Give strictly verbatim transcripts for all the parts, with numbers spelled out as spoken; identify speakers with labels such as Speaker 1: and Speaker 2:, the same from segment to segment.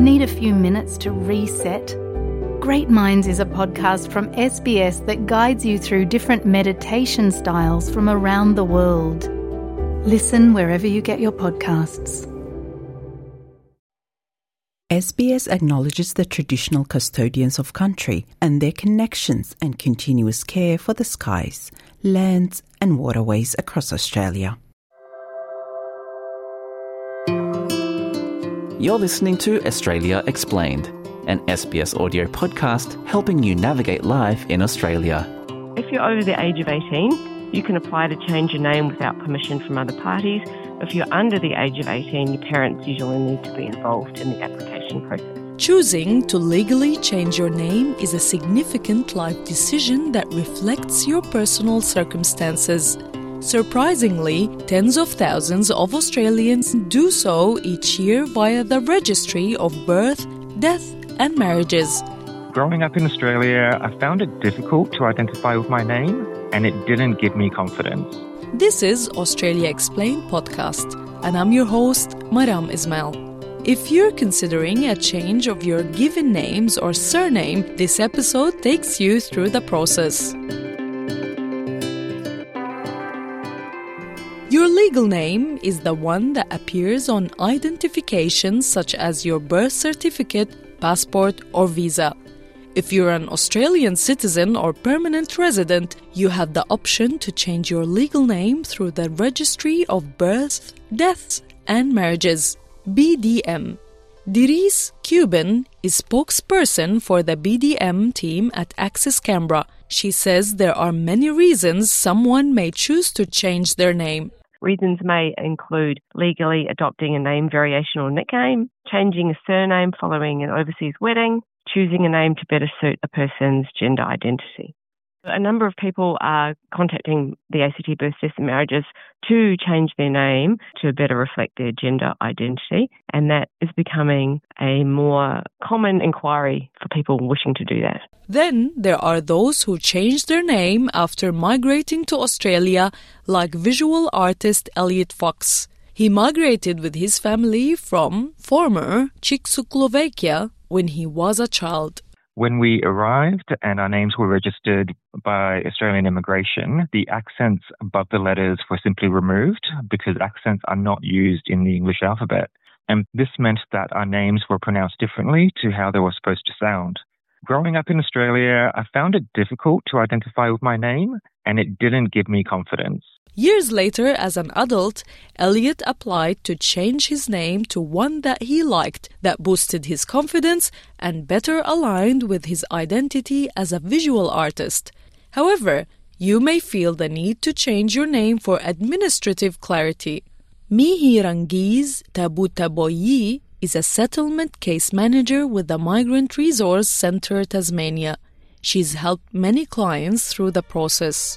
Speaker 1: Need a few minutes to reset? Great Minds is a podcast from S B S that guides you through different meditation styles from around the world. Listen wherever you get your podcasts.
Speaker 2: S B S acknowledges the traditional custodians of country and their connections and continuous care for the skies, lands and waterways across Australia.
Speaker 3: You're listening to Australia Explained, an S B S audio podcast helping you navigate life in Australia.
Speaker 4: If you're over the age of eighteen, you can apply to change your name without permission from other parties. If you're under the age of eighteen, your parents usually need to be involved in the application process.
Speaker 5: Choosing to legally change your name is a significant life decision that reflects your personal circumstances. Surprisingly, tens of thousands of Australians do so each year via the Registry of Birth, Death and Marriages.
Speaker 6: Growing up in Australia, I found it difficult to identify with my name, and it didn't give me confidence.
Speaker 5: This is Australia Explained podcast, and I'm your host, Maram Ismail. If you're considering a change of your given names or surname, this episode takes you through the process. Your legal name is the one that appears on identifications such as your birth certificate, passport, or visa. If you're an Australian citizen or permanent resident, you have the option to change your legal name through the Registry of Births, Deaths and Marriages, B D M. Derice Cuban is spokesperson for the B D M team at Access Canberra. She says there are many reasons someone may choose to change their name.
Speaker 4: Reasons may include legally adopting a name variation or nickname, changing a surname following an overseas wedding, choosing a name to better suit a person's gender identity. A number of people are contacting the A C T Births, Deaths and Marriages to change their name to better reflect their gender identity, and that is becoming a more common inquiry for people wishing to do that.
Speaker 5: Then there are those who changed their name after migrating to Australia, like visual artist Elliot Fox. He migrated with his family from former Czechoslovakia when he was a child.
Speaker 6: When we arrived and our names were registered by Australian Immigration, the accents above the letters were simply removed because accents are not used in the English alphabet. And this meant that our names were pronounced differently to how they were supposed to sound. Growing up in Australia, I found it difficult to identify with my name, and it didn't give me confidence.
Speaker 5: Years later, as an adult, Elliot applied to change his name to one that he liked, that boosted his confidence and better aligned with his identity as a visual artist. However, you may feel the need to change your name for administrative clarity. Mihirangiz Tabutaboyi is a settlement case manager with the Migrant Resource Centre Tasmania. She's helped many clients through the process.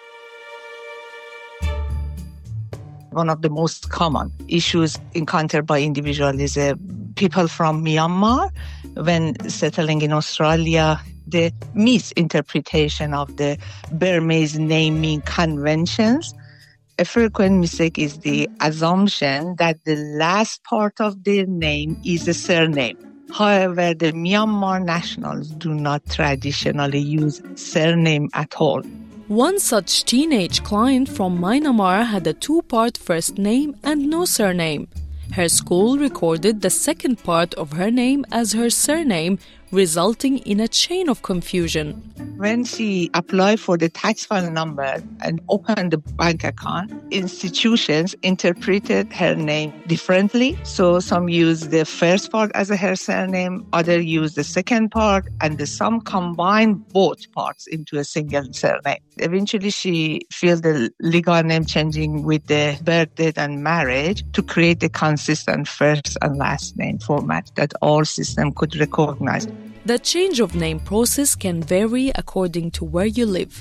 Speaker 7: One of the most common issues encountered by individuals is uh, people from Myanmar. When settling in Australia, the misinterpretation of the Burmese naming conventions. A frequent mistake is the assumption that the last part of their name is a surname. However, the Myanmar nationals do not traditionally use surname at all.
Speaker 5: One such teenage client from Myanmar had a two-part first name and no surname. Her school recorded the second part of her name as her surname, resulting in a chain of confusion.
Speaker 7: When she applied for the tax file number and opened the bank account, institutions interpreted her name differently. So some used the first part as her surname, others used the second part, and some combined both parts into a single surname. Eventually, she filled the legal name changing with the birth date and marriage to create a consistent first and last name format that all systems could recognize.
Speaker 5: The change of name process can vary according to where you live.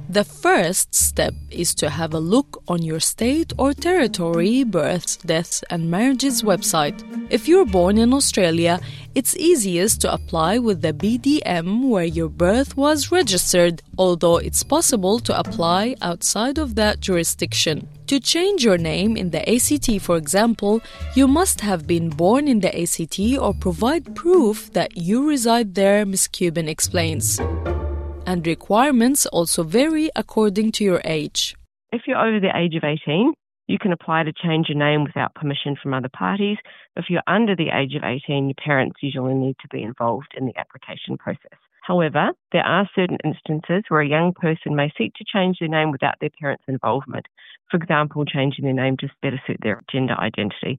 Speaker 5: The first step is to have a look on your state or territory births, deaths and marriages website. If you're born in Australia, it's easiest to apply with the B D M where your birth was registered, although it's possible to apply outside of that jurisdiction. To change your name in the A C T, for example, you must have been born in the A C T or provide proof that you reside there, Miz Cuban explains. And requirements also vary according to your age.
Speaker 4: If you're over the age of eighteen, you can apply to change your name without permission from other parties. If you're under the age of eighteen, your parents usually need to be involved in the application process. However, there are certain instances where a young person may seek to change their name without their parents' involvement. For example, changing their name to better suit their gender identity.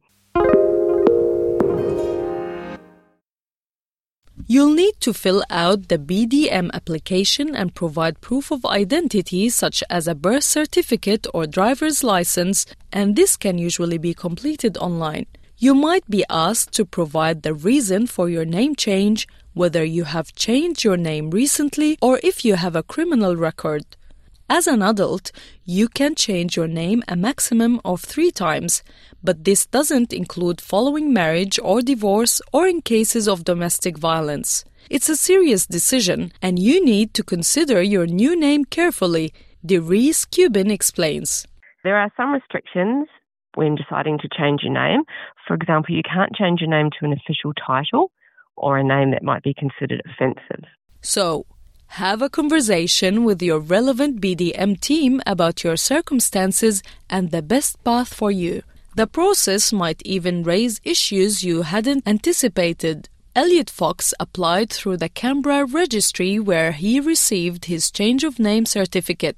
Speaker 5: You'll need to fill out the B D M application and provide proof of identity such as a birth certificate or driver's license, and this can usually be completed online. You might be asked to provide the reason for your name change, whether you have changed your name recently or if you have a criminal record. As an adult, you can change your name a maximum of three times, but this doesn't include following marriage or divorce or in cases of domestic violence. It's a serious decision, and you need to consider your new name carefully, Derice Cuban explains.
Speaker 4: There are some restrictions when deciding to change your name. For example, you can't change your name to an official title or a name that might be considered offensive.
Speaker 5: So, have a conversation with your relevant B D M team about your circumstances and the best path for you. The process might even raise issues you hadn't anticipated. Elliot Fox applied through the Canberra registry where he received his change of name certificate.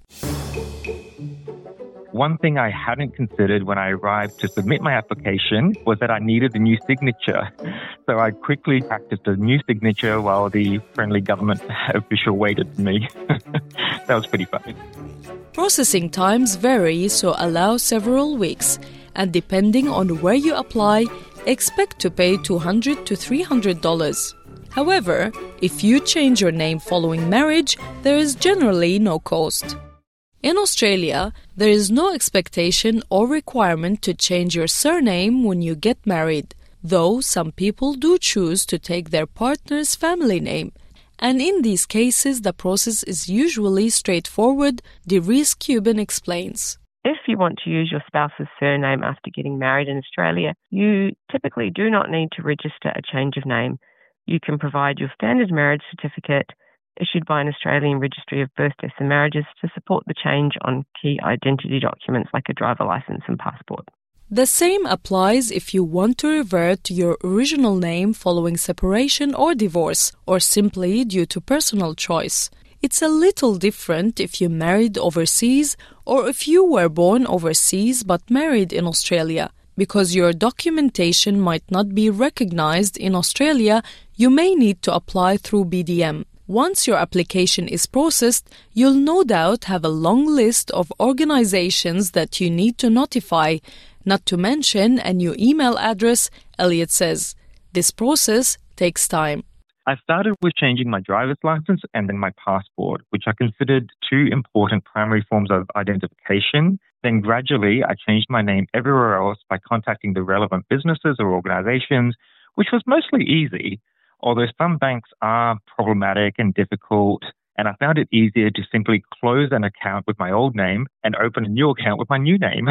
Speaker 6: One thing I hadn't considered when I arrived to submit my application was that I needed a new signature. So I quickly practiced a new signature while the friendly government official waited for me. That was pretty funny.
Speaker 5: Processing times vary, so allow several weeks. And depending on where you apply, expect to pay two hundred to three hundred dollars. However, if you change your name following marriage, there is generally no cost. In Australia, there is no expectation or requirement to change your surname when you get married, though some people do choose to take their partner's family name. And in these cases, the process is usually straightforward, Derice Cuban explains.
Speaker 4: If you want to use your spouse's surname after getting married in Australia, you typically do not need to register a change of name. You can provide your standard marriage certificate issued by an Australian Registry of Birth, Deaths and Marriages to support the change on key identity documents like a driver license and passport.
Speaker 5: The same applies if you want to revert to your original name following separation or divorce, or simply due to personal choice. It's a little different if you married overseas or if you were born overseas but married in Australia. Because your documentation might not be recognized in Australia, you may need to apply through B D M. Once your application is processed, you'll no doubt have a long list of organizations that you need to notify, not to mention a new email address, Elliot says. This process takes time.
Speaker 6: I started with changing my driver's license and then my passport, which I considered two important primary forms of identification. Then gradually, I changed my name everywhere else by contacting the relevant businesses or organizations, which was mostly easy. Although some banks are problematic and difficult, and I found it easier to simply close an account with my old name and open a new account with my new name.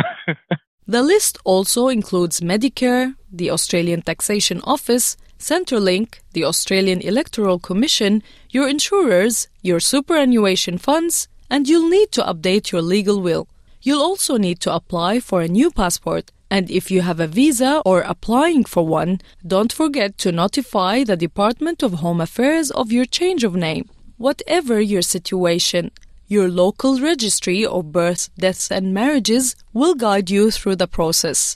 Speaker 5: The list also includes Medicare, the Australian Taxation Office, Centrelink, the Australian Electoral Commission, your insurers, your superannuation funds, and you'll need to update your legal will. You'll also need to apply for a new passport. And if you have a visa or applying for one, don't forget to notify the Department of Home Affairs of your change of name. Whatever your situation, your local registry of births, deaths and marriages will guide you through the process.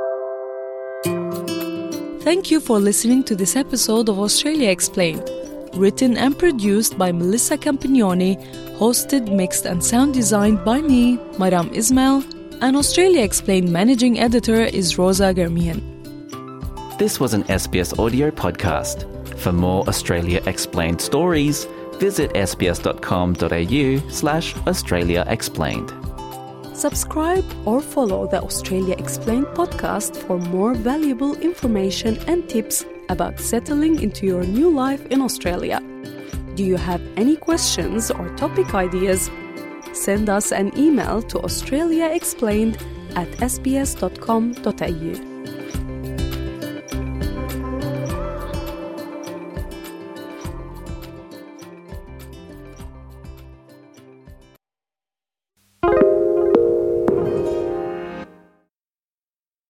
Speaker 5: Thank you for listening to this episode of Australia Explained. Written and produced by Melissa Campagnoni, hosted, mixed and sound designed by me, Maram Ismail, and Australia Explained managing editor is Rosa Germian.
Speaker 3: This was an S B S audio podcast. For more Australia Explained stories, Visit sbs.com.au slash Australia Explained.
Speaker 5: Subscribe or follow the Australia Explained podcast for more valuable information and tips about settling into your new life in Australia. Do you have any questions or topic ideas? Send us an email to australiaexplained at sbs dot com dot a u.